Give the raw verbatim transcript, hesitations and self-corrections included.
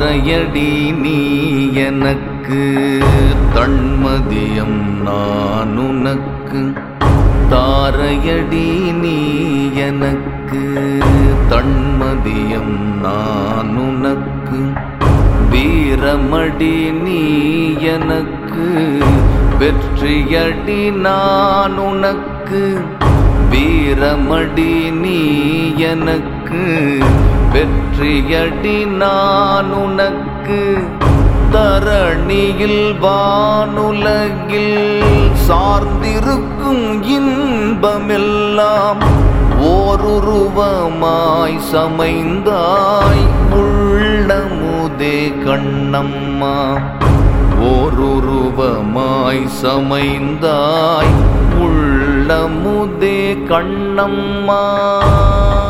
தாரையடி நீ எனக்கு தன்மதியம் நான் உனக்கு தாரையடி நீ எனக்கு தன்மதியம் நான் உனக்கு வீரமடி நீ எனக்கு வெற்றியடி நான் உனக்கு வீரமடி நீ எனக்கு வெற்றியடி நான் உனக்கு தரணியில் வானுலகில் சார்ந்திருக்கும் இன்பமெல்லாம் ஓருருவமாய் சமைந்தாய் உள்ளமுதே கண்ணம்மா ஓருருவமாய் சமைந்தாய் உள்ளமுதே கண்ணம்மா.